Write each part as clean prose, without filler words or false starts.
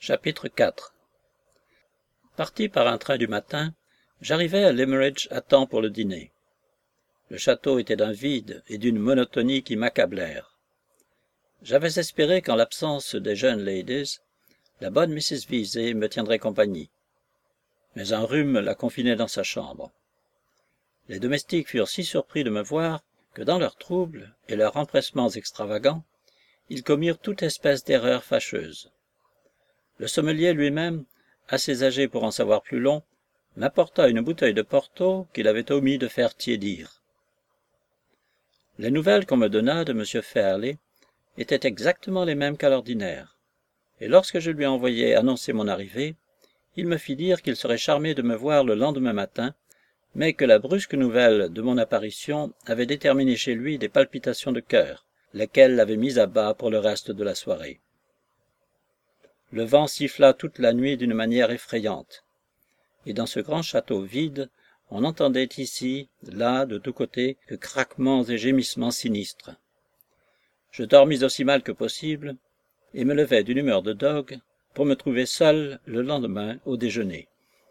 Chapitre 4 Parti par un train du matin, j'arrivai à Limmeridge à temps pour le dîner. Le château était d'un vide et d'une monotonie qui m'accablèrent. J'avais espéré qu'en l'absence des jeunes ladies, la bonne Mrs. Vesey me tiendrait compagnie. Mais un rhume la confinait dans sa chambre. Les domestiques furent si surpris de me voir que dans leur trouble et leurs empressements extravagants, ils commirent toute espèce d'erreur fâcheuse. Le sommelier lui-même, assez âgé pour en savoir plus long, m'apporta une bouteille de Porto qu'il avait omis de faire tiédir. Les nouvelles qu'on me donna de M. Fairley étaient exactement les mêmes qu'à l'ordinaire, et lorsque je lui envoyai annoncer mon arrivée, il me fit dire qu'il serait charmé de me voir le lendemain matin, mais que la brusque nouvelle de mon apparition avait déterminé chez lui des palpitations de cœur, lesquelles l'avaient mis à bas pour le reste de la soirée. Le vent siffla toute la nuit d'une manière effrayante, et dans ce grand château vide, on n'entendait ici, là, de tous côtés, que craquements et gémissements sinistres. Je dormis aussi mal que possible, et me levai d'une humeur de dogue pour me trouver seul le lendemain au déjeuner.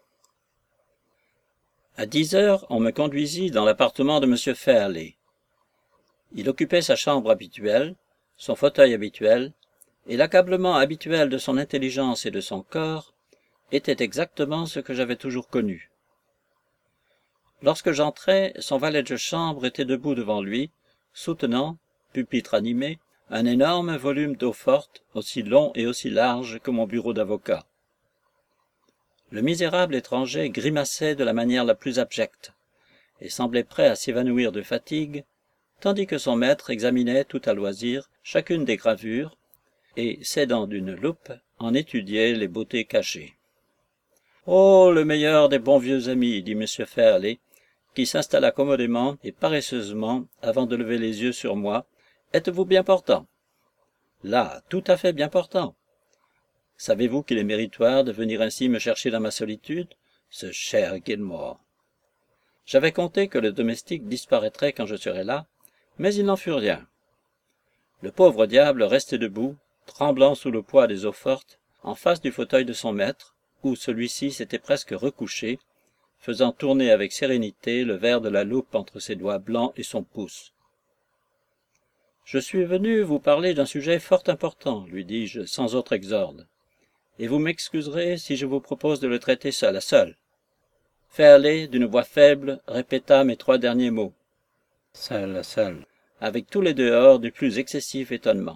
À 10 heures, on me conduisit dans l'appartement de M. Fairley. Il occupait sa chambre habituelle, son fauteuil habituel, et l'accablement habituel de son intelligence et de son corps était exactement ce que j'avais toujours connu. Lorsque j'entrai, son valet de chambre était debout devant lui, soutenant, pupitre animé, un énorme volume d'eau-forte, aussi long et aussi large que mon bureau d'avocat. Le misérable étranger grimaçait de la manière la plus abjecte, et semblait prêt à s'évanouir de fatigue, tandis que son maître examinait tout à loisir chacune des gravures, et, s'aidant d'une loupe, en étudiait les beautés cachées. « Oh, le meilleur des bons vieux amis, dit M. Fairley, qui s'installa commodément et paresseusement avant de lever les yeux sur moi. Êtes-vous bien portant? Là, tout à fait bien portant. Savez-vous qu'il est méritoire de venir ainsi me chercher dans ma solitude, ce cher Gilmore? J'avais compté que le domestique disparaîtrait quand je serais là, mais il n'en fut rien. Le pauvre diable restait debout, tremblant sous le poids des eaux-fortes, en face du fauteuil de son maître, où celui-ci s'était presque recouché, faisant tourner avec sérénité le verre de la loupe entre ses doigts blancs et son pouce. « Je suis venu vous parler d'un sujet fort important, lui dis-je, sans autre exorde, et vous m'excuserez si je vous propose de le traiter seul à seul. » Fairley, d'une voix faible, répéta mes 3 derniers mots. « Seul à seul », avec tous les dehors du plus excessif étonnement.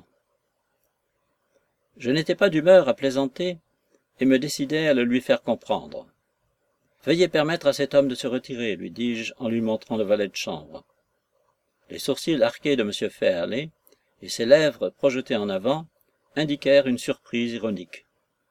Je n'étais pas d'humeur à plaisanter, et me décidai à le lui faire comprendre. « Veuillez permettre à cet homme de se retirer, lui dis-je en lui montrant le valet de chambre. » Les sourcils arqués de M. Fairley et ses lèvres projetées en avant indiquèrent une surprise ironique.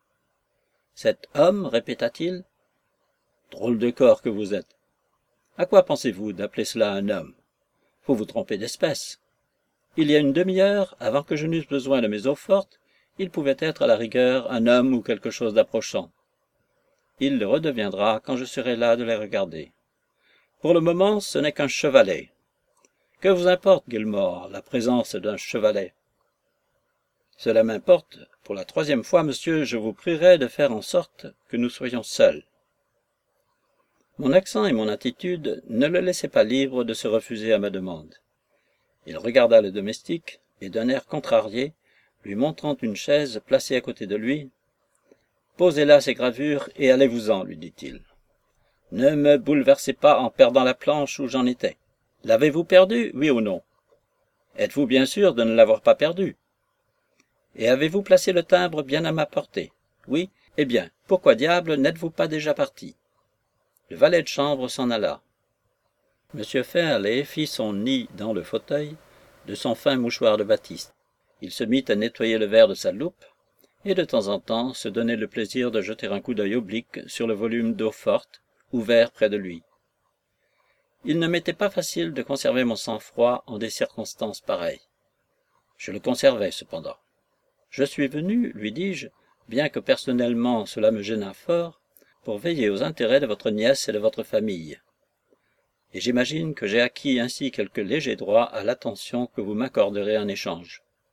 « Cet homme, répéta-t-il, drôle de corps que vous êtes. À quoi pensez-vous d'appeler cela un homme? Vous vous trompez d'espèce. Il y a une demi-heure, avant que je n'eusse besoin de mes eaux-fortes, il pouvait être à la rigueur un homme ou quelque chose d'approchant. Il le redeviendra quand je serai là de les regarder. Pour le moment, ce n'est qu'un chevalet. Que vous importe, Gilmore, la présence d'un chevalet? Cela m'importe. Pour la 3e fois, monsieur, je vous prierai de faire en sorte que nous soyons seuls. Mon accent et mon attitude ne le laissaient pas libre de se refuser à ma demande. Il regarda le domestique, et d'un air contrarié, lui montrant une chaise placée à côté de lui, « Posez là ces gravures et allez-vous-en, lui dit-il. Ne me bouleversez pas en perdant la planche où j'en étais. L'avez-vous perdue, oui ou non? Êtes-vous bien sûr de ne l'avoir pas perdue? Et avez-vous placé le timbre bien à ma portée? Oui? Eh bien, pourquoi diable n'êtes-vous pas déjà parti? » Le valet de chambre s'en alla. M. Fairley fit son nid dans le fauteuil de son fin mouchoir de batiste. Il se mit à nettoyer le verre de sa loupe, et de temps en temps se donnait le plaisir de jeter un coup d'œil oblique sur le volume d'eau-forte, ouvert près de lui. Il ne m'était pas facile de conserver mon sang-froid en des circonstances pareilles. Je le conservai cependant. « Je suis venu, lui dis-je, bien que personnellement cela me gênât fort, pour veiller aux intérêts de votre nièce et de votre famille. Et j'imagine que j'ai acquis ainsi quelques légers droits à l'attention que vous m'accorderez en échange. »«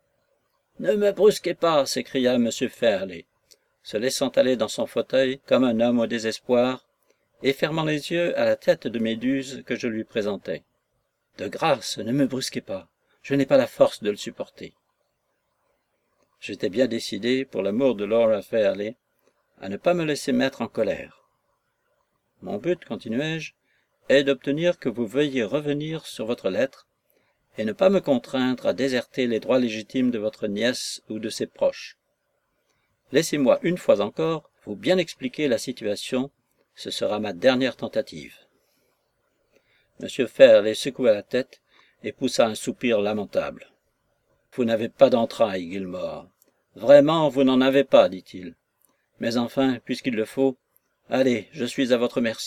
Ne me brusquez pas, s'écria M. Fairley. se laissant aller dans son fauteuil comme un homme au désespoir, et fermant les yeux à la tête de Méduse que je lui présentai. « De grâce, ne me brusquez pas, je n'ai pas la force de le supporter. » J'étais bien décidé, pour l'amour de Laura Fairley, à ne pas me laisser mettre en colère. « Mon but, continuai-je, est d'obtenir que vous veuilliez revenir sur votre lettre et ne pas me contraindre à déserter les droits légitimes de votre nièce ou de ses proches. Laissez-moi une fois encore vous bien expliquer la situation, ce sera ma dernière tentative. » M. Fairley secoua la tête et poussa un soupir lamentable. « Vous n'avez pas d'entrailles, Gilmore. Vraiment, vous n'en avez pas, dit-il. Mais enfin, puisqu'il le faut, allez, je suis à votre merci. »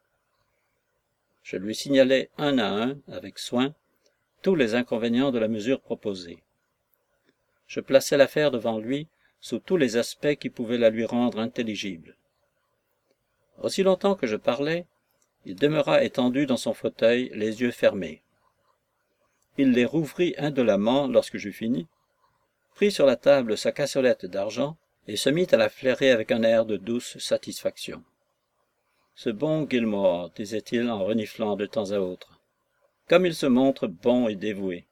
Je lui signalai un à un, avec soin, tous les inconvénients de la mesure proposée. Je plaçai l'affaire devant lui sous tous les aspects qui pouvaient la lui rendre intelligible. Aussi longtemps que je parlais, il demeura étendu dans son fauteuil, les yeux fermés. Il les rouvrit indolemment lorsque j'eus fini, prit sur la table sa cassolette d'argent et se mit à la flairer avec un air de douce satisfaction. « Ce bon Gilmore, disait-il en reniflant de temps à autre, comme il se montre bon et dévoué.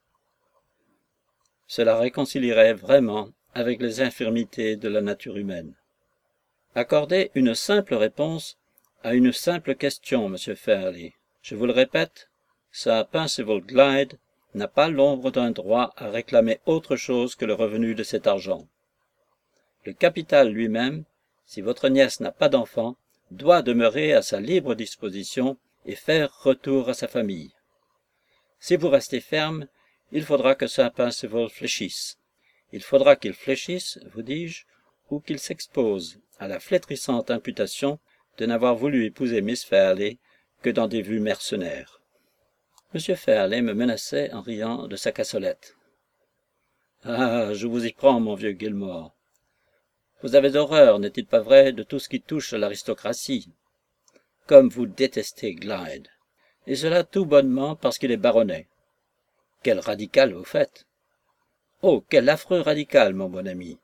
Cela réconcilierait vraiment avec les infirmités de la nature humaine. Accordez une simple réponse à une simple question, monsieur Fairley. Je vous le répète, Sir Percival Glyde n'a pas l'ombre d'un droit à réclamer autre chose que le revenu de cet argent. Le capital lui-même, si votre nièce n'a pas d'enfant, doit demeurer à sa libre disposition et faire retour à sa famille. Si vous restez ferme, il faudra que Sir Percival fléchisse. Il faudra qu'il fléchisse, vous dis-je, ou qu'il s'expose à la flétrissante imputation de n'avoir voulu épouser Miss Fairley que dans des vues mercenaires. M. Fairley me menaçait en riant de sa cassolette. « Ah, je vous y prends, mon vieux Gilmore. Vous avez horreur, n'est-il pas vrai, de tout ce qui touche à l'aristocratie. Comme vous détestez Glyde. Et cela tout bonnement parce qu'il est baronnet. Quel radical vous faites. Oh, quel affreux radical, mon bon ami.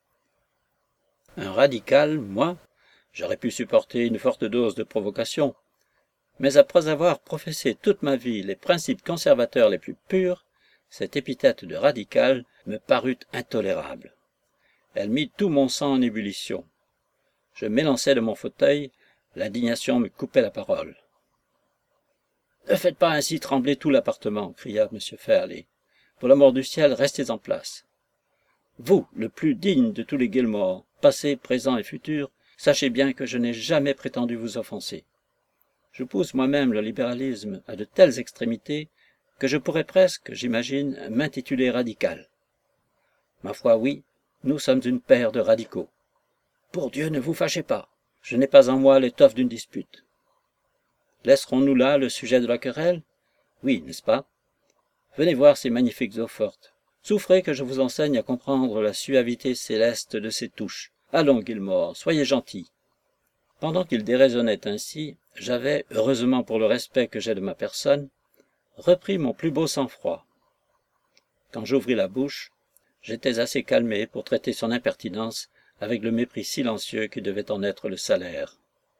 Un radical, moi, j'aurais pu supporter une forte dose de provocation. Mais après avoir professé toute ma vie les principes conservateurs les plus purs, cette épithète de radical me parut intolérable. Elle mit tout mon sang en ébullition. Je m'élançai de mon fauteuil, l'indignation me coupait la parole. « Ne faites pas ainsi trembler tout l'appartement, cria M. Fairley. Pour l'amour du ciel, restez en place. Vous, le plus digne de tous les Gilmore, passé, présent et futur, sachez bien que je n'ai jamais prétendu vous offenser. Je pousse moi-même le libéralisme à de telles extrémités que je pourrais presque, j'imagine, m'intituler radical. Ma foi, oui, nous sommes une paire de radicaux. Pour Dieu, ne vous fâchez pas. Je n'ai pas en moi l'étoffe d'une dispute. Laisserons-nous là le sujet de la querelle? Oui, n'est-ce pas? Venez voir ces magnifiques eaux-fortes. Souffrez que je vous enseigne à comprendre la suavité céleste de ces touches. Allons, Gilmore, soyez gentil. » Pendant qu'il déraisonnait ainsi, j'avais, heureusement pour le respect que j'ai de ma personne, repris mon plus beau sang-froid. Quand j'ouvris la bouche, j'étais assez calmé pour traiter son impertinence avec le mépris silencieux qui devait en être le salaire.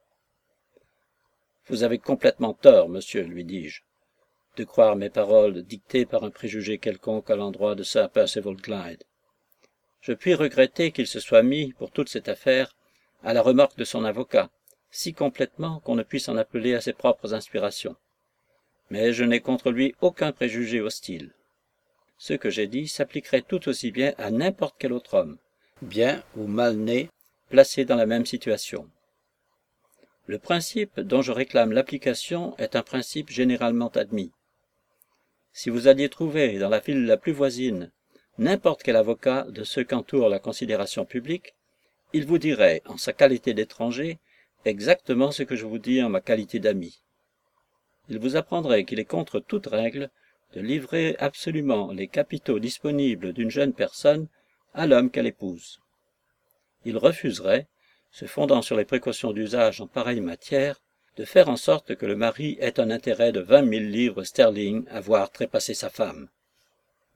« Vous avez complètement tort, monsieur, lui dis-je, de croire mes paroles dictées par un préjugé quelconque à l'endroit de Sir Percival Glyde. Je puis regretter qu'il se soit mis, pour toute cette affaire, à la remorque de son avocat, si complètement qu'on ne puisse en appeler à ses propres inspirations. Mais je n'ai contre lui aucun préjugé hostile. Ce que j'ai dit s'appliquerait tout aussi bien à n'importe quel autre homme, bien ou mal né, placé dans la même situation. Le principe dont je réclame l'application est un principe généralement admis. Si vous alliez trouver dans la ville la plus voisine n'importe quel avocat de ceux qu'entoure la considération publique, il vous dirait, en sa qualité d'étranger, exactement ce que je vous dis en ma qualité d'ami. Il vous apprendrait qu'il est contre toute règle de livrer absolument les capitaux disponibles d'une jeune personne à l'homme qu'elle épouse. Il refuserait, se fondant sur les précautions d'usage en pareille matière, de faire en sorte que le mari ait un intérêt de 20 000 livres sterling à voir trépasser sa femme.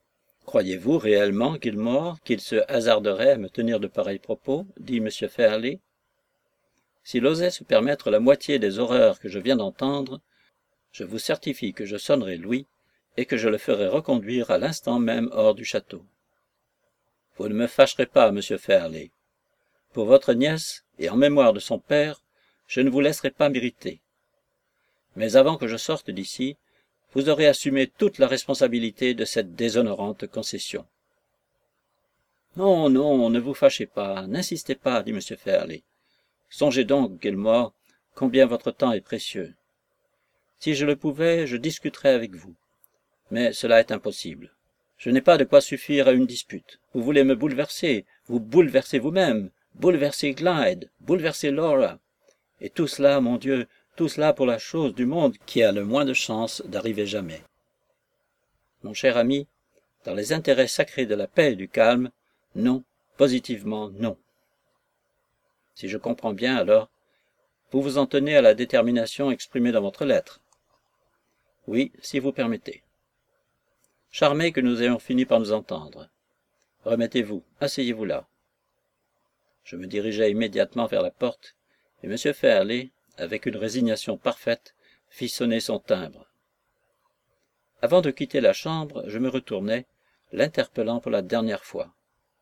Croyez-vous réellement, Gilmore, qu'il se hasarderait à me tenir de pareils propos, dit M. Fairley. S'il osait se permettre la moitié des horreurs que je viens d'entendre, je vous certifie que je sonnerai Louis et que je le ferai reconduire à l'instant même hors du château. Vous ne me fâcherez pas, M. Fairley. Pour votre nièce, et en mémoire de son père, je ne vous laisserai pas m'irriter. Mais avant que je sorte d'ici, vous aurez assumé toute la responsabilité de cette déshonorante concession. Non, non, ne vous fâchez pas, n'insistez pas, dit M. Fairley. Songez donc, Gilmore, combien votre temps est précieux. Si je le pouvais, je discuterais avec vous. Mais cela est impossible. Je n'ai pas de quoi suffire à une dispute. Vous voulez me bouleverser, vous bouleversez vous-même, bouleverser Glyde, bouleverser Laura. Et tout cela, mon Dieu, tout cela pour la chose du monde qui a le moins de chance d'arriver jamais. Mon cher ami, dans les intérêts sacrés de la paix et du calme, non, positivement non. Si je comprends bien, alors, vous vous en tenez à la détermination exprimée dans votre lettre. Oui, si vous permettez. Charmé que nous ayons fini par nous entendre. Remettez-vous, asseyez-vous là. Je me dirigeai immédiatement vers la porte, et M. Fairley, avec une résignation parfaite, fit sonner son timbre. Avant de quitter la chambre, je me retournai, l'interpellant pour la dernière fois.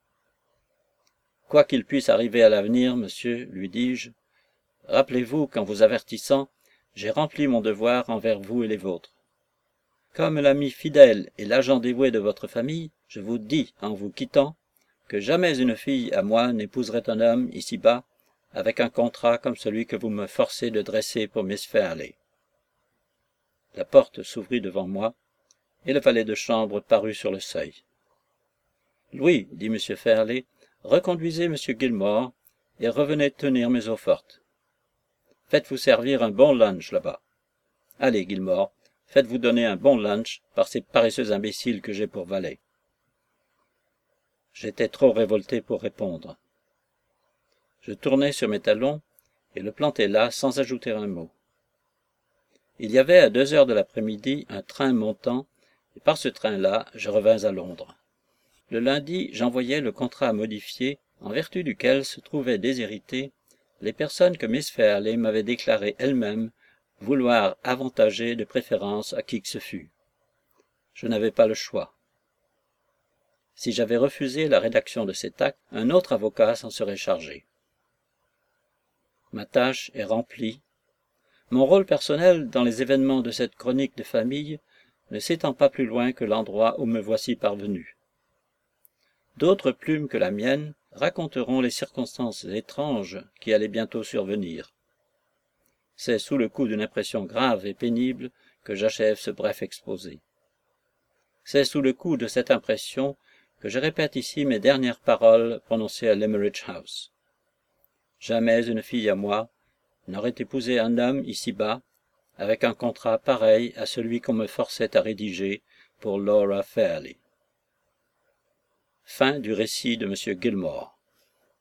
Quoi qu'il puisse arriver à l'avenir, monsieur, lui dis-je, rappelez-vous qu'en vous avertissant, j'ai rempli mon devoir envers vous et les vôtres. Comme l'ami fidèle et l'agent dévoué de votre famille, je vous dis, en vous quittant, que jamais une fille à moi n'épouserait un homme, ici-bas, avec un contrat comme celui que vous me forcez de dresser pour Miss Fairley. La porte s'ouvrit devant moi, et le valet de chambre parut sur le seuil. Louis, dit M. Fairley, reconduisez M. Gilmore, et revenez tenir mes eaux-fortes. Faites-vous servir un bon lunch là-bas. Allez, Gilmore, faites-vous donner un bon lunch par ces paresseux imbéciles que j'ai pour valets. J'étais trop révolté pour répondre. Je tournai sur mes talons et le plantai là sans ajouter un mot. Il y avait à 2 heures de l'après-midi un train montant, et par ce train-là, je revins à Londres. Le lundi, j'envoyai le contrat modifié, en vertu duquel se trouvaient déshéritées les personnes que Miss Fairley m'avait déclaré elle-même vouloir avantager de préférence à qui que ce fût. Je n'avais pas le choix. Si j'avais refusé la rédaction de cet acte, un autre avocat s'en serait chargé. Ma tâche est remplie. Mon rôle personnel dans les événements de cette chronique de famille ne s'étend pas plus loin que l'endroit où me voici parvenu. D'autres plumes que la mienne raconteront les circonstances étranges qui allaient bientôt survenir. C'est sous le coup d'une impression grave et pénible que j'achève ce bref exposé. C'est sous le coup de cette impression que je répète ici mes dernières paroles prononcées à Limmeridge House. Jamais une fille à moi n'aurait épousé un homme ici-bas avec un contrat pareil à celui qu'on me forçait à rédiger pour Laura Fairley. Fin du récit de M. Gilmore.